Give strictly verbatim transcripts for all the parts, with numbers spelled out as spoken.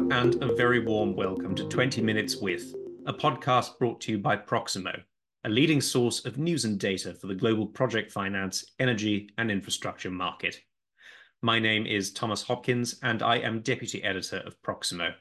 and a very warm welcome to twenty Minutes With, a podcast brought to you by Proximo, a leading source of news and data for the global project finance, energy, and infrastructure market. My name is Thomas Hopkins, and I am Deputy Editor of Proximo.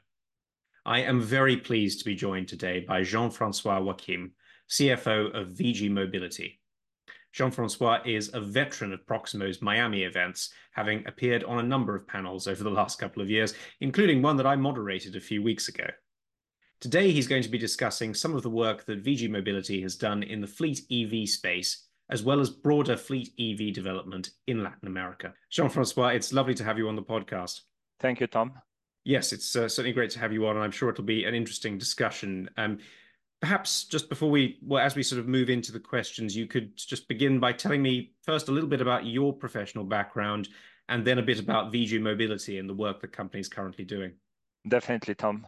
I am very pleased to be joined today by Jean-Francois Joachim, C F O of V G Mobility. Jean-Francois is a veteran of Proximo's Miami events, having appeared on a number of panels over the last couple of years, including one that I moderated a few weeks ago. Today, he's going to be discussing some of the work that V G Mobility has done in the fleet E V space, as well as broader fleet E V development in Latin America. Jean-Francois, it's lovely to have you on the podcast. Thank you, Tom. Yes, it's uh, certainly great to have you on, and I'm sure it'll be an interesting discussion. Um, Perhaps just before we, well, as we sort of move into the questions, you could just begin by telling me first a little bit about your professional background and then a bit about V G Mobility and the work the company is currently doing. Definitely, Tom.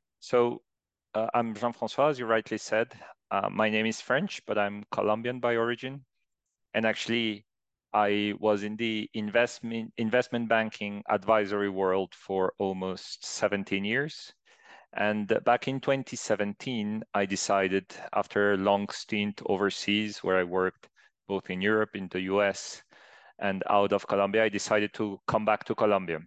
So uh, I'm Jean-Francois, as you rightly said. Uh, my name is French, but I'm Colombian by origin. And actually, I was in the investment, investment banking advisory world for almost seventeen years. And back in twenty seventeen, I decided, after a long stint overseas where I worked both in Europe, in the U S, and out of Colombia, I decided to come back to Colombia.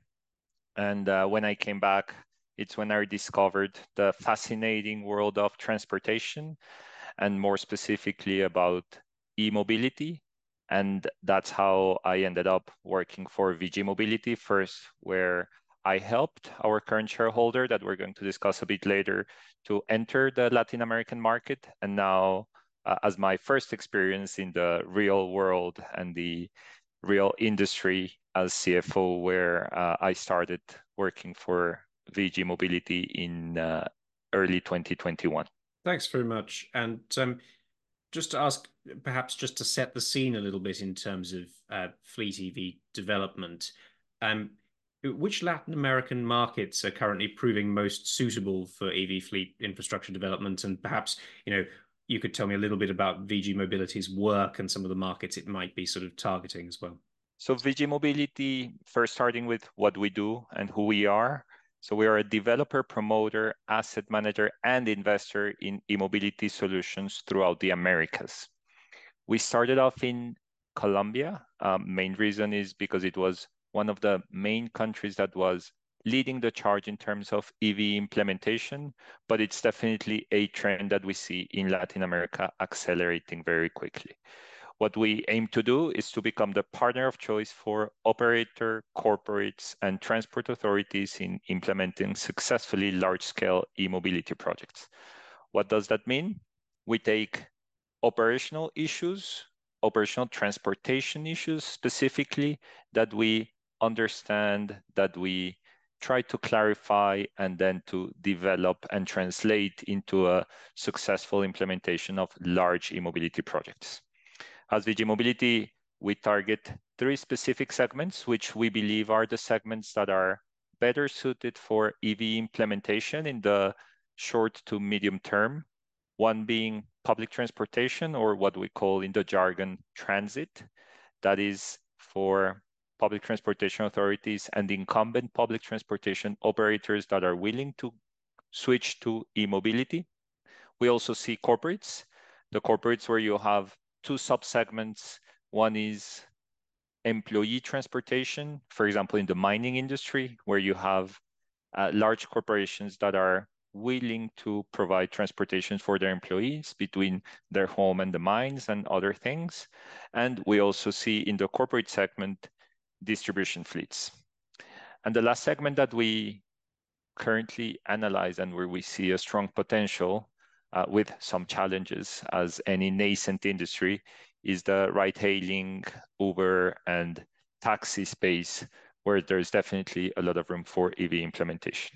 And uh, when I came back, it's when I discovered the fascinating world of transportation, and more specifically about e-mobility. And that's how I ended up working for V G Mobility first, where I helped our current shareholder that we're going to discuss a bit later to enter the Latin American market. And now, uh, as my first experience in the real world and the real industry as C F O, where uh, I started working for V G Mobility in uh, early twenty twenty-one. Thanks very much. And um, just to ask, perhaps just to set the scene a little bit in terms of uh, fleet E V development, um, which Latin American markets are currently proving most suitable for E V fleet infrastructure development? And perhaps, you know, you could tell me a little bit about V G Mobility's work and some of the markets it might be sort of targeting as well. So V G Mobility, first starting with what we do and who we are. So we are a developer, promoter, asset manager, and investor in e-mobility solutions throughout the Americas. We started off in Colombia. Um, main reason is because it was one of the main countries that was leading the charge in terms of E V implementation, but it's definitely a trend that we see in Latin America accelerating very quickly. What we aim to do is to become the partner of choice for operator, corporates, and transport authorities in implementing successfully large-scale e-mobility projects. What does that mean? We take operational issues, operational transportation issues specifically, that we understand, that we try to clarify, and then to develop and translate into a successful implementation of large e-mobility projects. As V G Mobility, we target three specific segments, which we believe are the segments that are better suited for E V implementation in the short to medium term. One being public transportation, or what we call in the jargon transit. That is for public transportation authorities and incumbent public transportation operators that are willing to switch to e-mobility. We also see corporates, the corporates where you have two subsegments. One is employee transportation, for example, in the mining industry, where you have uh, large corporations that are willing to provide transportation for their employees between their home and the mines and other things. And we also see in the corporate segment, distribution fleets. And the last segment that we currently analyze and where we see a strong potential uh, with some challenges as any nascent industry is the ride-hailing, Uber, and taxi space, where there's definitely a lot of room for E V implementation.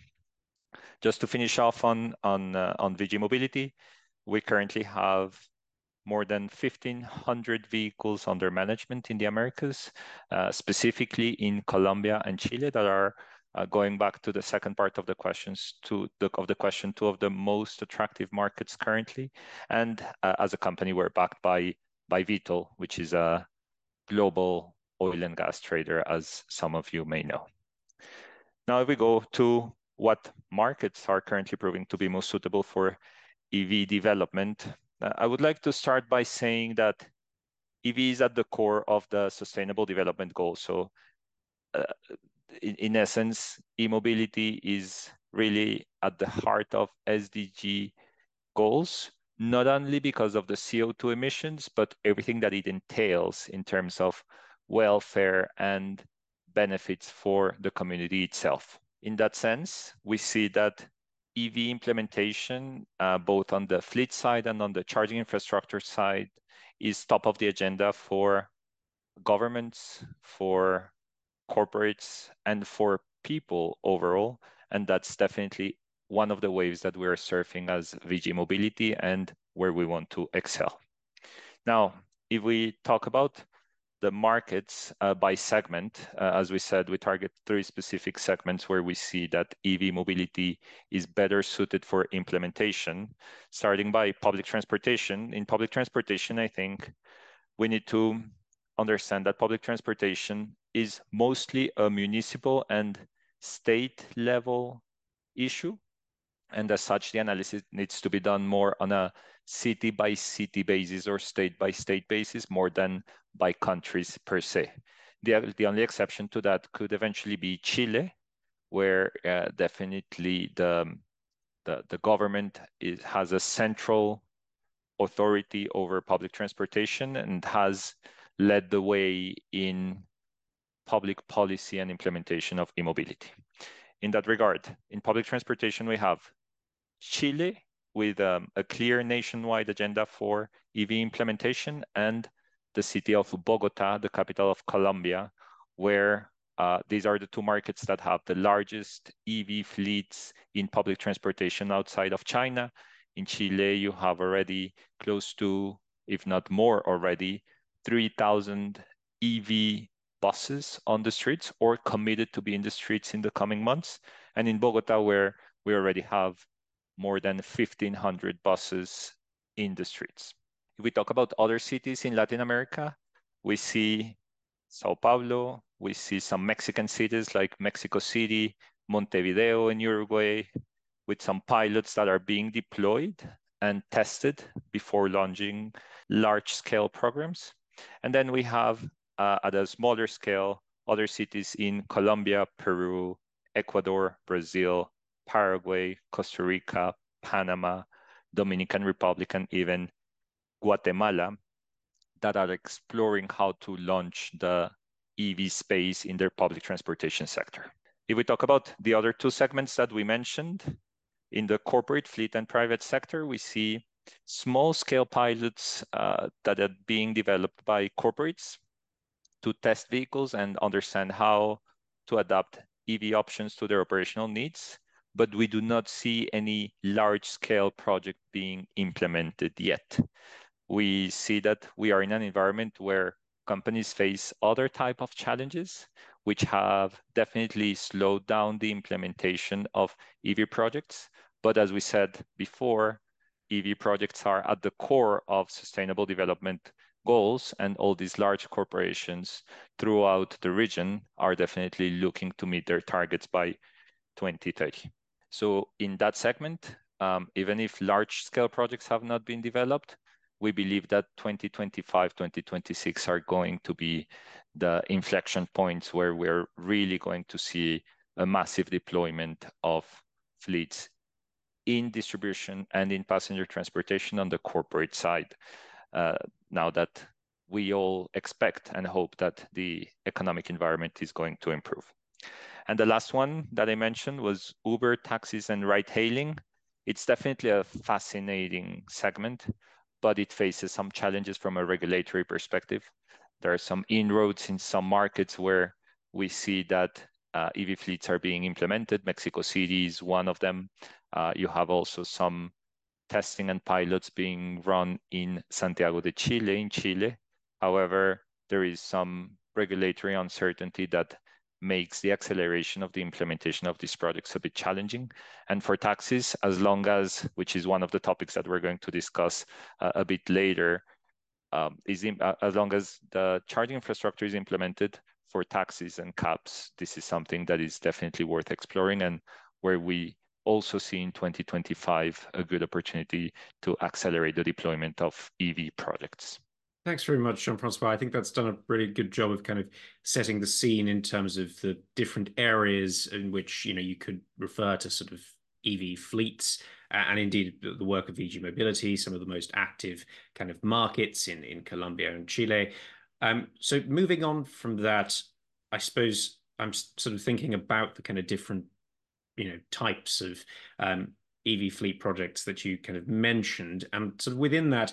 Just to finish off on, on, uh, on V G Mobility, we currently have more than fifteen hundred vehicles under management in the Americas, uh, specifically in Colombia and Chile, that are uh, going back to the second part of the questions, to the, of the question, two of the most attractive markets currently. And uh, as a company, we're backed by, by Vitol, which is a global oil and gas trader, as some of you may know. Now, if we go to what markets are currently proving to be most suitable for E V development, uh, I would like to start by saying that E V is at the core of the Sustainable Development Goals. So uh, in, in essence, e-mobility is really at the heart of S D G goals, not only because of the C O two emissions, but everything that it entails in terms of welfare and benefits for the community itself. In that sense, we see that E V implementation, uh, both on the fleet side and on the charging infrastructure side, is top of the agenda for governments, for corporates, and for people overall. And that's definitely one of the waves that we're surfing as V G Mobility and where we want to excel. Now, if we talk about the markets uh, by segment, uh, as we said, we target three specific segments where we see that E V mobility is better suited for implementation, starting by public transportation. In public transportation, I think we need to understand that public transportation is mostly a municipal and state level issue. And as such, the analysis needs to be done more on a city by city basis or state by state basis more than by countries per se. The, the only exception to that could eventually be Chile, where uh, definitely the, the, the government is, has a central authority over public transportation and has led the way in public policy and implementation of e-mobility. In that regard, in public transportation, we have Chile with um, a clear nationwide agenda for E V implementation, and the city of Bogota, the capital of Colombia, where uh, these are the two markets that have the largest E V fleets in public transportation outside of China. In Chile, you have already close to, if not more already, three thousand E V buses on the streets or committed to be in the streets in the coming months. And in Bogota, where we already have more than fifteen hundred buses in the streets. If we talk about other cities in Latin America, we see Sao Paulo, we see some Mexican cities like Mexico City, Montevideo in Uruguay, with some pilots that are being deployed and tested before launching large-scale programs. And then we have, uh, at a smaller scale, other cities in Colombia, Peru, Ecuador, Brazil, Paraguay, Costa Rica, Panama, Dominican Republic, and even Guatemala that are exploring how to launch the E V space in their public transportation sector. If we talk about the other two segments that we mentioned, in the corporate fleet and private sector, we see small-scale pilots uh, that are being developed by corporates to test vehicles and understand how to adapt E V options to their operational needs, but we do not see any large-scale project being implemented yet. We see that we are in an environment where companies face other type of challenges, which have definitely slowed down the implementation of E V projects. But as we said before, E V projects are at the core of sustainable development goals, and all these large corporations throughout the region are definitely looking to meet their targets by twenty thirty. So in that segment, um, even if large-scale projects have not been developed, we believe that twenty twenty-five, twenty twenty-six are going to be the inflection points where we're really going to see a massive deployment of fleets in distribution and in passenger transportation on the corporate side, uh, now that we all expect and hope that the economic environment is going to improve. And the last one that I mentioned was Uber, taxis, and ride hailing. It's definitely a fascinating segment, but it faces some challenges from a regulatory perspective. There are some inroads in some markets where we see that uh, E V fleets are being implemented. Mexico City is one of them. Uh, you have also some testing and pilots being run in Santiago de Chile, in Chile. However, there is some regulatory uncertainty that makes the acceleration of the implementation of these projects a bit challenging. And for taxis, as long as, which is one of the topics that we're going to discuss uh, a bit later, um, is in, uh, as long as the charging infrastructure is implemented for taxis and cabs, this is something that is definitely worth exploring and where we also see in twenty twenty-five a good opportunity to accelerate the deployment of E V projects. Thanks very much, Jean-Francois. I think that's done a really good job of kind of setting the scene in terms of the different areas in which, you know, you could refer to sort of E V fleets, uh, and indeed the work of V G Mobility, some of the most active kind of markets in, in Colombia and Chile. Um, so moving on from that, I suppose I'm sort of thinking about the kind of different, you know, types of um, E V fleet projects that you kind of mentioned. And sort of within that,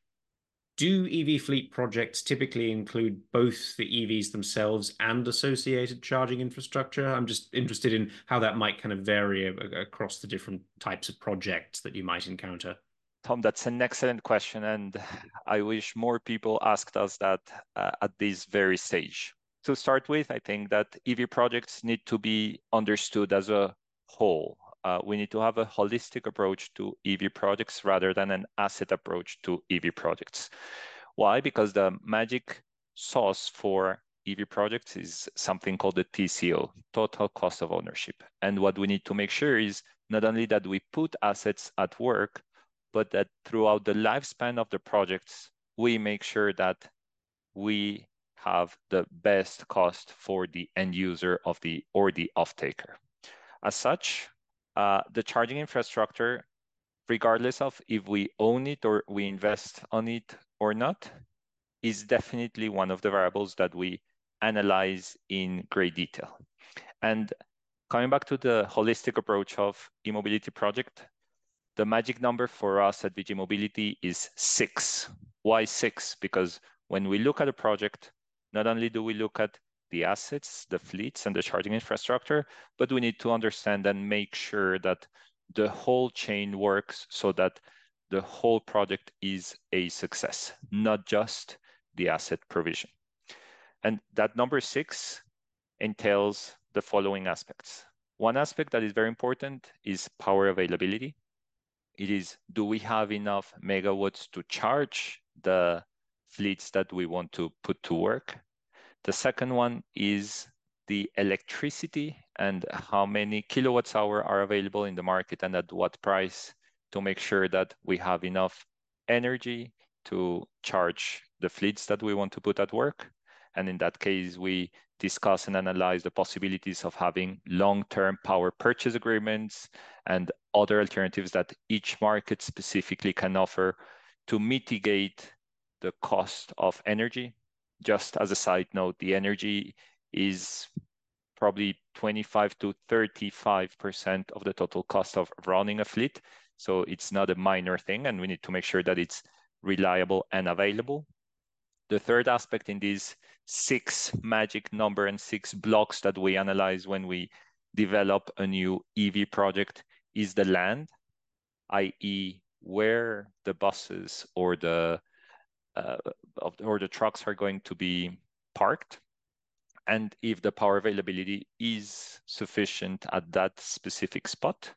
do E V fleet projects typically include both the E Vs themselves and associated charging infrastructure? I'm just interested in how that might kind of vary across the different types of projects that you might encounter. Tom, that's an excellent question, and I wish more people asked us that uh, at this very stage. To start with, I think that E V projects need to be understood as a whole. Uh, we need to have a holistic approach to E V projects rather than an asset approach to E V projects. Why? Because the magic sauce for E V projects is something called the T C O, total cost of ownership. And what we need to make sure is not only that we put assets at work, but that throughout the lifespan of the projects, we make sure that we have the best cost for the end user of the or the off-taker. As such, uh, the charging infrastructure, regardless of if we own it or we invest on it or not, is definitely one of the variables that we analyze in great detail. And coming back to the holistic approach of e-mobility project, the magic number for us at V G Mobility is six. Why six? Because when we look at a project, not only do we look at the assets, the fleets, and the charging infrastructure, but we need to understand and make sure that the whole chain works so that the whole project is a success, not just the asset provision. And that number six entails the following aspects. One aspect that is very important is power availability. It is, do we have enough megawatts to charge the fleets that we want to put to work? The second one is the electricity and how many kilowatts hour are available in the market and at what price, to make sure that we have enough energy to charge the fleets that we want to put at work. And in that case, we discuss and analyze the possibilities of having long-term power purchase agreements and other alternatives that each market specifically can offer to mitigate the cost of energy. Just as a side note, the energy is probably twenty-five to thirty-five percent of the total cost of running a fleet. So it's not a minor thing, and we need to make sure that it's reliable and available. The third aspect in these six magic number and six blocks that we analyze when we develop a new E V project is the land, that is where the buses or the uh, of, or the trucks are going to be parked, and if the power availability is sufficient at that specific spot.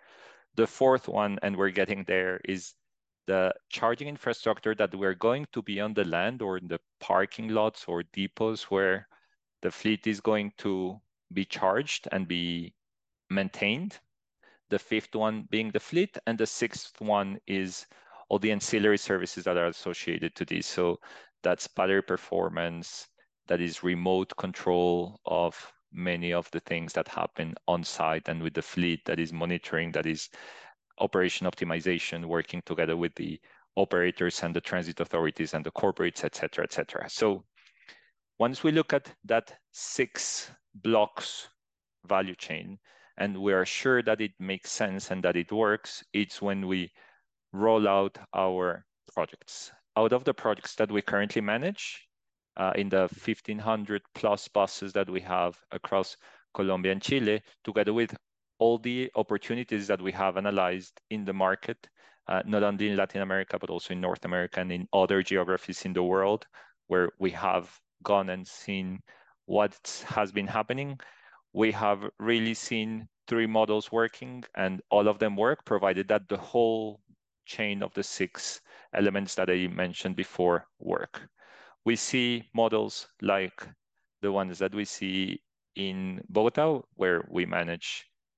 The fourth one, and we're getting there, is the charging infrastructure that we're going to be on the land or in the parking lots or depots where the fleet is going to be charged and be maintained. The fifth one being the fleet, and the sixth one is all the ancillary services that are associated to this. So that's battery performance, that is remote control of many of the things that happen on site and with the fleet, that is monitoring, that is operation optimization, working together with the operators and the transit authorities and the corporates, et cetera, et cetera. So once we look at that six blocks value chain, and we are sure that it makes sense and that it works, it's when we roll out our projects. Out of the projects that we currently manage, uh, in the fifteen hundred plus buses that we have across Colombia and Chile, together with all the opportunities that we have analyzed in the market, uh, not only in Latin America, but also in North America and in other geographies in the world, where we have gone and seen what has been happening. We have really seen three models working, and all of them work, provided that the whole chain of the six elements that I mentioned before work. We see models like the ones that we see in Bogota, where we manage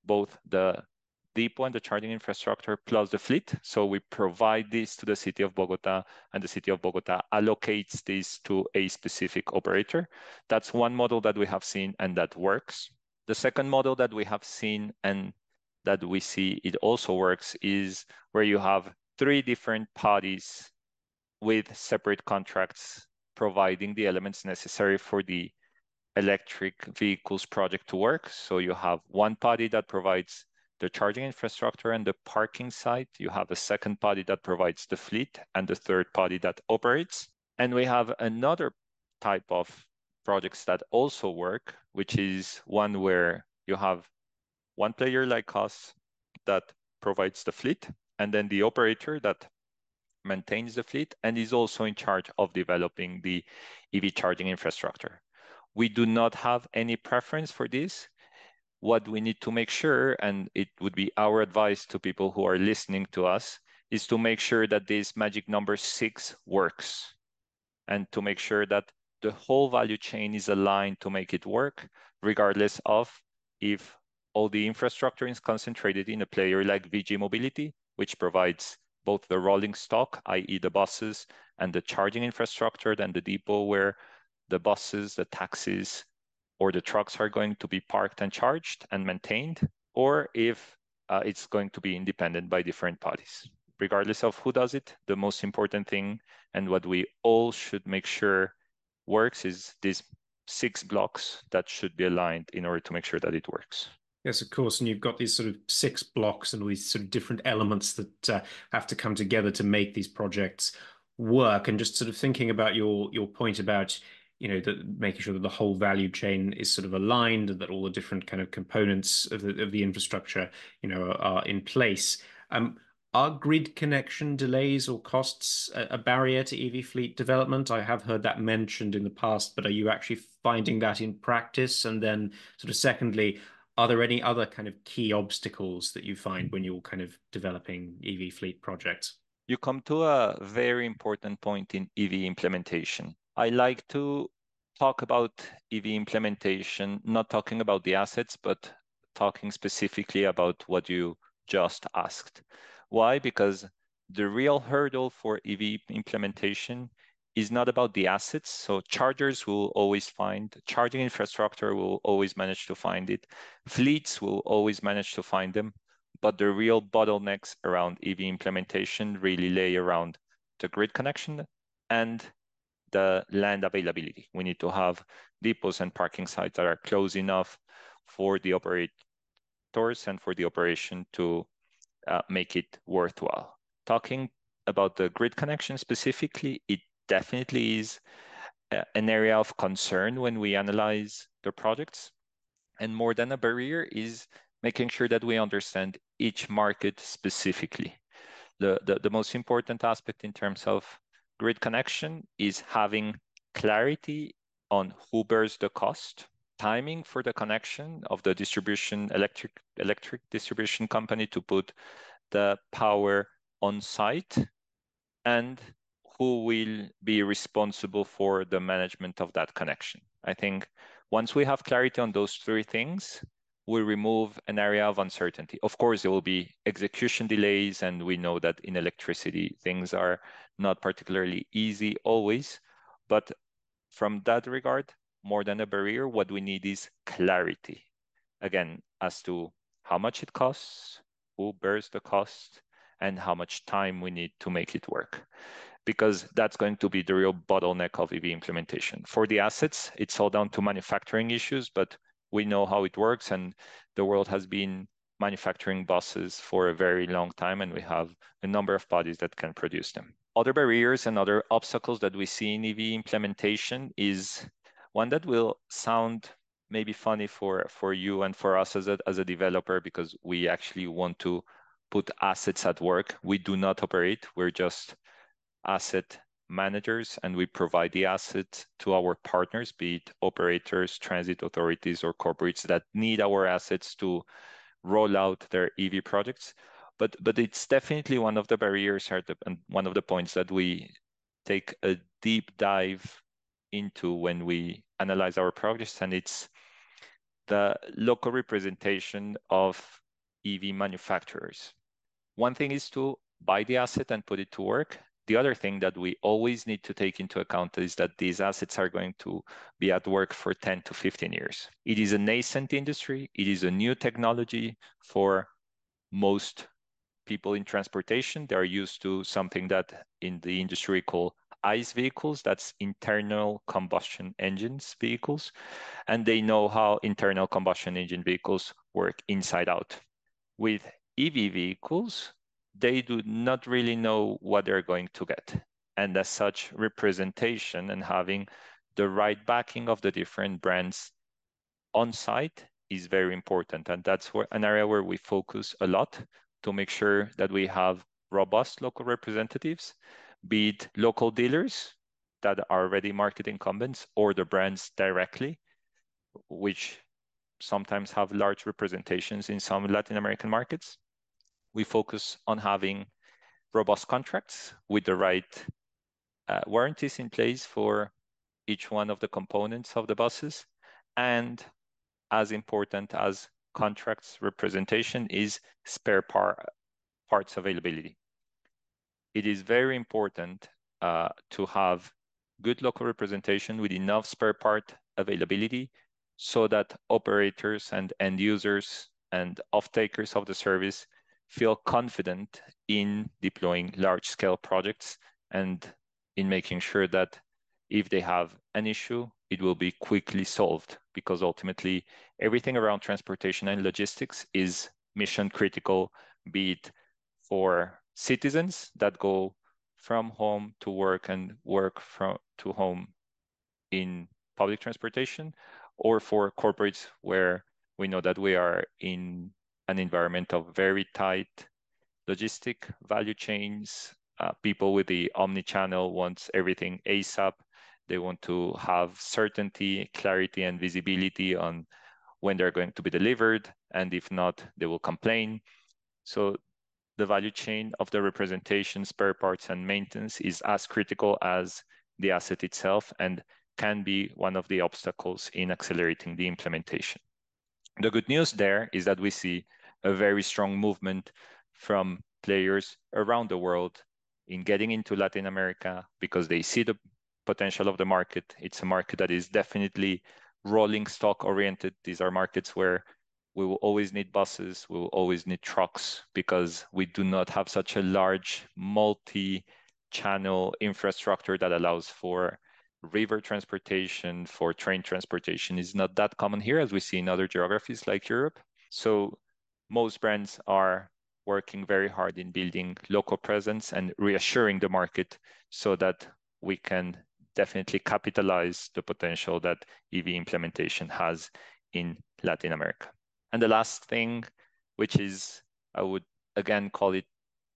both the depot and the charging infrastructure plus the fleet. So we provide this to the city of Bogota, and the city of Bogota allocates this to a specific operator. That's one model that we have seen and that works. The second model that we have seen and that we see it also works is where you have three different parties with separate contracts providing the elements necessary for the electric vehicles project to work. So you have one party that provides the charging infrastructure and the parking site. You have a second party that provides the fleet and the third party that operates. And we have another type of projects that also work, which is one where you have one player like us that provides the fleet, and then the operator that maintains the fleet and is also in charge of developing the E V charging infrastructure. We do not have any preference for this. What we need to make sure, and it would be our advice to people who are listening to us, is to make sure that this magic number six works and to make sure that the whole value chain is aligned to make it work, regardless of if all the infrastructure is concentrated in a player like V G Mobility, which provides both the rolling stock, that is the buses, and the charging infrastructure, then the depot where the buses, the taxis, or the trucks are going to be parked and charged and maintained, or if uh, it's going to be independent by different parties. Regardless of who does it, the most important thing and what we all should make sure works is these six blocks that should be aligned in order to make sure that it works. Yes, of course. And you've got these sort of six blocks and all these sort of different elements that uh, have to come together to make these projects work. And just sort of thinking about your your point about, you know, that making sure that the whole value chain is sort of aligned and that all the different kind of components of the, of the infrastructure, you know, are, are in place. Um, are grid connection delays or costs a, a barrier to E V fleet development? I have heard that mentioned in the past, but are you actually finding that in practice? And then sort of secondly, are there any other kind of key obstacles that you find when you're kind of developing E V fleet projects? You come to a very important point in E V implementation. I like to talk about E V implementation, not talking about the assets, but talking specifically about what you just asked. Why? Because the real hurdle for E V implementation is not about the assets. So chargers will always find, charging infrastructure will always manage to find it. Fleets will always manage to find them. But the real bottlenecks around E V implementation really lay around the grid connection and the land availability. We need to have depots and parking sites that are close enough for the operators and for the operation to uh, make it worthwhile. Talking about the grid connection specifically, it definitely is an area of concern when we analyze the projects. And more than a barrier is making sure that we understand each market specifically. The, the, the most important aspect in terms of grid connection is having clarity on who bears the cost, timing for the connection of the distribution electric electric distribution company to put the power on site, and who will be responsible for the management of that connection. I think once we have clarity on those three things, we remove an area of uncertainty. Of course, there will be execution delays, and we know that in electricity, things are not particularly easy always. But from that regard, more than a barrier, what we need is clarity. Again, as to how much it costs, who bears the cost, and how much time we need to make it work. Because that's going to be the real bottleneck of E V implementation. For the assets, it's all down to manufacturing issues, but we know how it works, and the world has been manufacturing buses for a very long time, and we have a number of bodies that can produce them. Other barriers and other obstacles that we see in E V implementation is one that will sound maybe funny for, for you and for us as a, as a developer, because we actually want to put assets at work. We do not operate, we're just asset managers, and we provide the assets to our partners, be it operators, transit authorities, or corporates that need our assets to roll out their E V projects. But but it's definitely one of the barriers and one of the points that we take a deep dive into when we analyze our projects, and it's the local representation of E V manufacturers. One thing is to buy the asset and put it to work. The other thing that we always need to take into account is that these assets are going to be at work for ten to fifteen years. It is a nascent industry. It is a new technology for most people in transportation. They are used to something that in the industry we call ICE vehicles, that's internal combustion engines vehicles, and they know how internal combustion engine vehicles work inside out. With E V vehicles, they do not really know what they're going to get. And as such, representation and having the right backing of the different brands on site is very important. And that's where, an area where we focus a lot to make sure that we have robust local representatives, be it local dealers that are already market incumbents or the brands directly, which sometimes have large representations in some Latin American markets. We focus on having robust contracts with the right uh, warranties in place for each one of the components of the buses. And as important as contracts representation is spare par parts availability. It is very important uh, to have good local representation with enough spare part availability so that operators and end users and off-takers of the service feel confident in deploying large-scale projects and in making sure that if they have an issue, it will be quickly solved, because ultimately everything around transportation and logistics is mission critical, be it for citizens that go from home to work and work from to home in public transportation, or for corporates where we know that we are in an environment of very tight logistic value chains. Uh, people with the omni-channel wants everything ASAP. They want to have certainty, clarity, and visibility on when they're going to be delivered. And if not, they will complain. So the value chain of the representation, spare parts, and maintenance is as critical as the asset itself and can be one of the obstacles in accelerating the implementation. The good news there is that we see a very strong movement from players around the world in getting into Latin America because they see the potential of the market. It's a market that is definitely rolling stock oriented. These are markets where we will always need buses, we will always need trucks, because we do not have such a large multi-channel infrastructure that allows for river transportation, for train transportation. Is not that common here as we see in other geographies like Europe. So most brands are working very hard in building local presence and reassuring the market so that we can definitely capitalize the potential that E V implementation has in Latin America. And the last thing, which is, I would again call it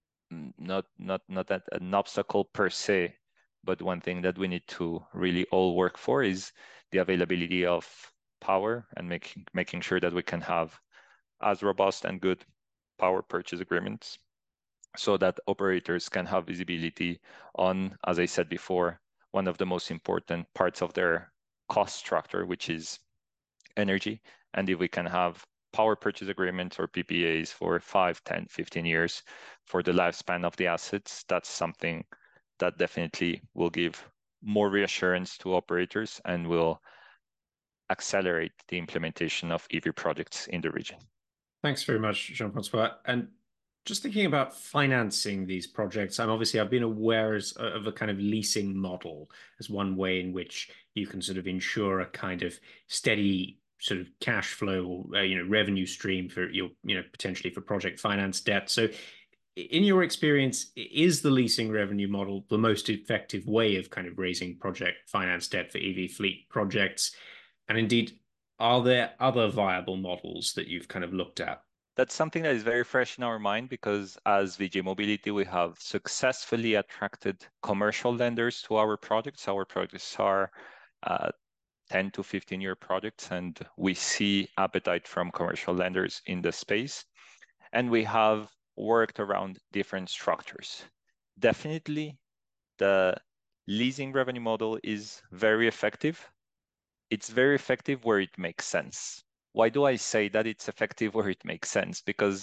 not not not that an obstacle per se, but one thing that we need to really all work for is the availability of power and making making sure that we can have as robust and good power purchase agreements so that operators can have visibility on, as I said before, one of the most important parts of their cost structure, which is energy. And if we can have power purchase agreements or P P As for five, ten, fifteen years for the lifespan of the assets, that's something that definitely will give more reassurance to operators and will accelerate the implementation of E V projects in the region. Thanks very much, Jean-Francois. And just thinking about financing these projects, I'm obviously I've been aware as, of a kind of leasing model as one way in which you can sort of ensure a kind of steady sort of cash flow, uh, you know, revenue stream for your, you know, potentially for project finance debt. So, in your experience, is the leasing revenue model the most effective way of kind of raising project finance debt for E V fleet projects? And indeed, are there other viable models that you've kind of looked at? That's something that is very fresh in our mind because as V J Mobility, we have successfully attracted commercial lenders to our projects. Our projects are uh, ten to fifteen year projects, and we see appetite from commercial lenders in the space. And we have worked around different structures. Definitely, the leasing revenue model is very effective. It's very effective where it makes sense. Why do I say that it's effective where it makes sense? Because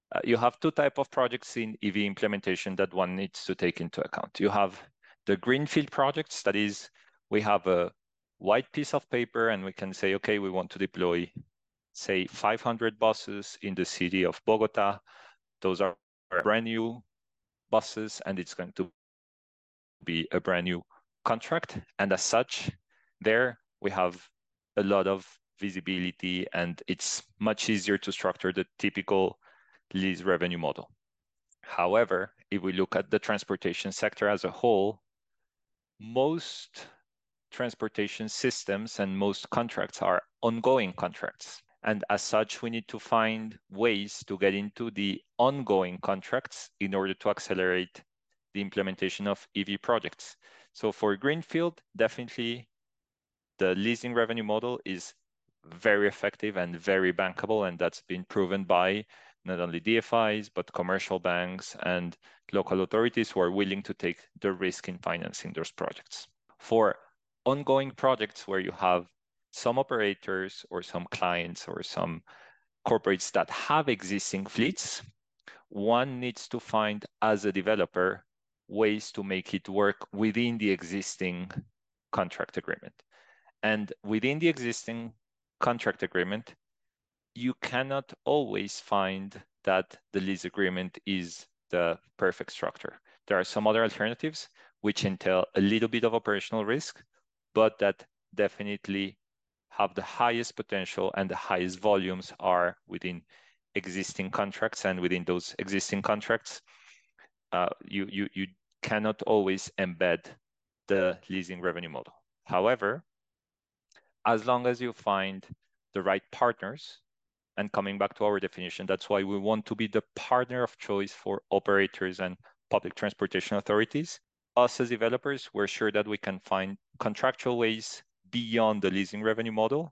Uh, you have two types of projects in E V implementation that one needs to take into account. You have the greenfield projects, that is, we have a white piece of paper and we can say, okay, we want to deploy, say, five hundred buses in the city of Bogota. Those are brand new buses and it's going to be a brand new contract. And as such, there we have a lot of visibility and it's much easier to structure the typical lease revenue model. However, if we look at the transportation sector as a whole, most transportation systems and most contracts are ongoing contracts. And as such, we need to find ways to get into the ongoing contracts in order to accelerate the implementation of E V projects. So for Greenfield, definitely the leasing revenue model is very effective and very bankable, and that's been proven by not only D F Is, but commercial banks and local authorities who are willing to take the risk in financing those projects. For ongoing projects where you have some operators or some clients or some corporates that have existing fleets, one needs to find, as a developer, ways to make it work within the existing contract agreement. And within the existing contract agreement, you cannot always find that the lease agreement is the perfect structure. There are some other alternatives which entail a little bit of operational risk, but that definitely have the highest potential and the highest volumes are within existing contracts. And within those existing contracts, uh, you, you, you cannot always embed the leasing revenue model. However, as long as you find the right partners, and coming back to our definition, that's why we want to be the partner of choice for operators and public transportation authorities. Us as developers, we're sure that we can find contractual ways beyond the leasing revenue model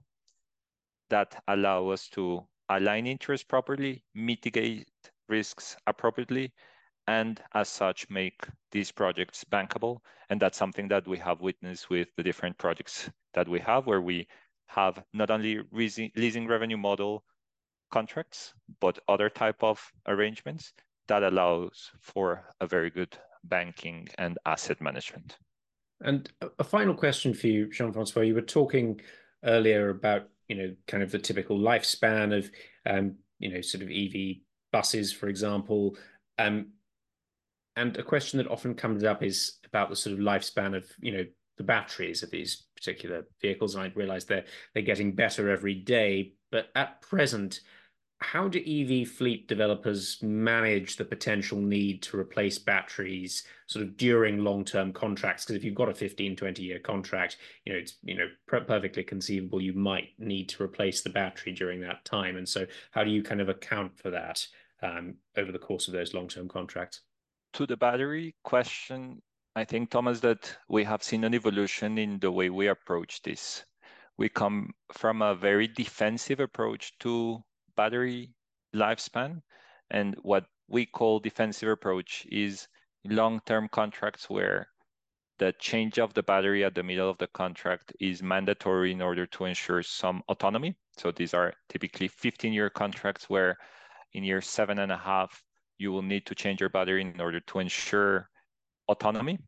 that allow us to align interests properly, mitigate risks appropriately, and as such make these projects bankable. And that's something that we have witnessed with the different projects that we have, where we have not only leasing revenue model contracts, but other type of arrangements that allows for a very good banking and asset management. And a final question for you, Jean-Francois. You were talking earlier about, you know, kind of the typical lifespan of, um, you know, sort of E V buses, for example. Um, and a question that often comes up is about the sort of lifespan of, you know, the batteries of these particular vehicles. And I realize they're they're getting better every day, but at present, how do E V fleet developers manage the potential need to replace batteries sort of during long-term contracts? Because if you've got a fifteen, twenty year contract, you know, it's, you know, perfectly conceivable you might need to replace the battery during that time. And so how do you kind of account for that um, over the course of those long-term contracts? To the battery question, I think, Thomas, that we have seen an evolution in the way we approach this. We come from a very defensive approach to battery lifespan. And what we call defensive approach is long-term contracts where the change of the battery at the middle of the contract is mandatory in order to ensure some autonomy. So these are typically fifteen year contracts where in year seven and a half, you will need to change your battery in order to ensure autonomy.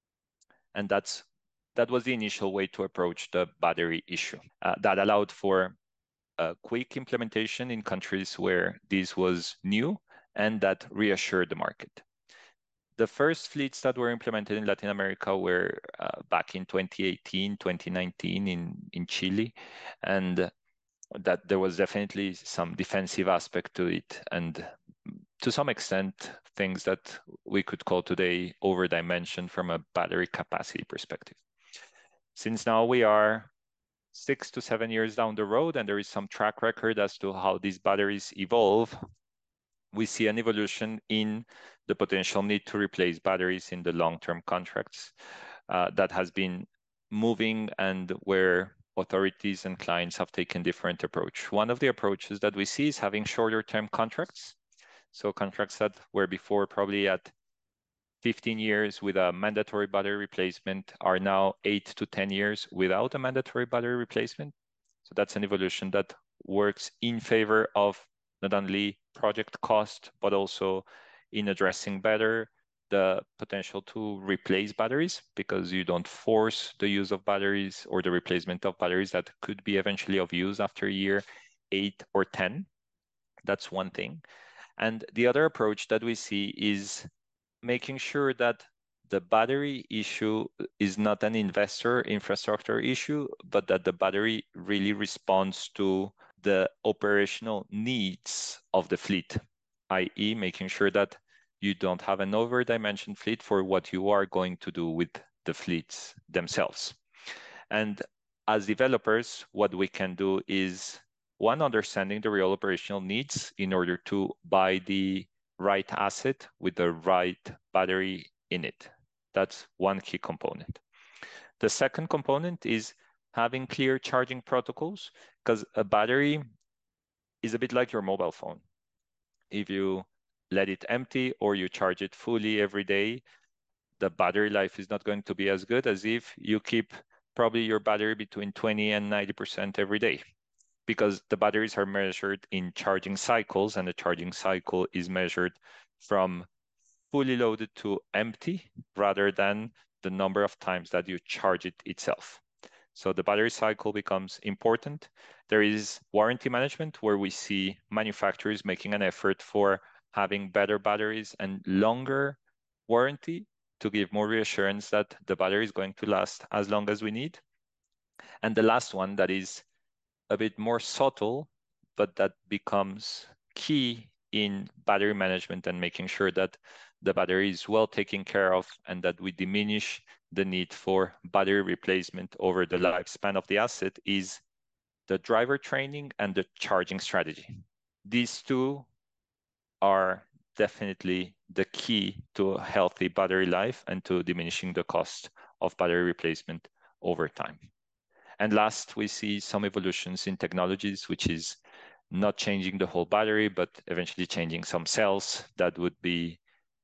And that's that was the initial way to approach the battery issue. Uh, that allowed for a quick implementation in countries where this was new, and that reassured the market. The first fleets that were implemented in Latin America were uh, back in twenty eighteen, twenty nineteen in, in Chile, and that there was definitely some defensive aspect to it, and to some extent, things that we could call today over-dimensioned from a battery capacity perspective. Since now we are six to seven years down the road, and there is some track record as to how these batteries evolve, we see an evolution in the potential need to replace batteries in the long-term contracts uh, that has been moving, and where authorities and clients have taken different approach. One of the approaches that we see is having shorter term contracts. So contracts that were before probably at fifteen years with a mandatory battery replacement are now eight to ten years without a mandatory battery replacement. So that's an evolution that works in favor of not only project cost, but also in addressing better the potential to replace batteries, because you don't force the use of batteries or the replacement of batteries that could be eventually of use after year eight or ten. That's one thing. And the other approach that we see is making sure that the battery issue is not an investor infrastructure issue, but that the battery really responds to the operational needs of the fleet, that is making sure that you don't have an over-dimensioned fleet for what you are going to do with the fleets themselves. And as developers, what we can do is, one, understanding the real operational needs in order to buy the right asset with the right battery in it. That's one key component. The second component is having clear charging protocols, because a battery is a bit like your mobile phone. If you let it empty or you charge it fully every day, the battery life is not going to be as good as if you keep probably your battery between twenty and ninety percent every day, because the batteries are measured in charging cycles, and the charging cycle is measured from fully loaded to empty rather than the number of times that you charge it itself. So the battery cycle becomes important. There is warranty management, where we see manufacturers making an effort for having better batteries and longer warranty to give more reassurance that the battery is going to last as long as we need. And the last one that is a bit more subtle, but that becomes key in battery management and making sure that the battery is well taken care of and that we diminish the need for battery replacement over the lifespan of the asset, is the driver training and the charging strategy. These two are definitely the key to a healthy battery life and to diminishing the cost of battery replacement over time. And last, we see some evolutions in technologies, which is not changing the whole battery, but eventually changing some cells that would be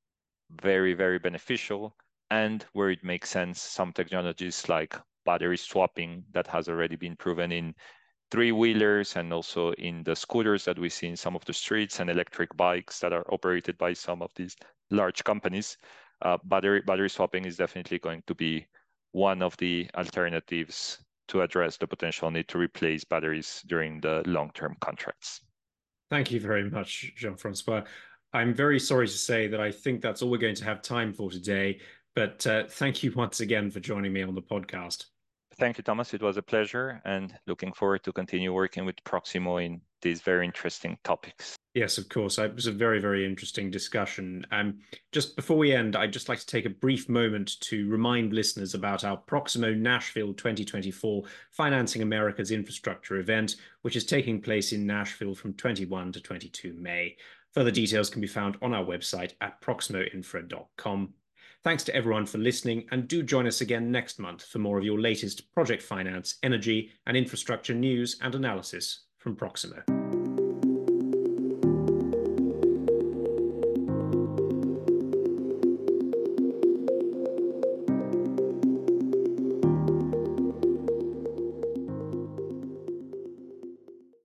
very, very beneficial. And where it makes sense, some technologies like battery swapping that has already been proven in three-wheelers and also in the scooters that we see in some of the streets, and electric bikes that are operated by some of these large companies. Uh, battery, battery swapping is definitely going to be one of the alternatives to address the potential need to replace batteries during the long-term contracts. Thank you very much, Jean-Francois. I'm very sorry to say that I think that's all we're going to have time for today, but uh, thank you once again for joining me on the podcast. Thank you, Thomas. It was a pleasure, and looking forward to continue working with Proximo in these very interesting topics. Yes, of course. It was a very, very interesting discussion. Um, just before we end, I'd just like to take a brief moment to remind listeners about our Proximo Nashville twenty twenty-four Financing America's Infrastructure event, which is taking place in Nashville from twenty-first to twenty-second May. Further details can be found on our website at proximo infra dot com. Thanks to everyone for listening, and do join us again next month for more of your latest project finance, energy, and infrastructure news and analysis from Proximo.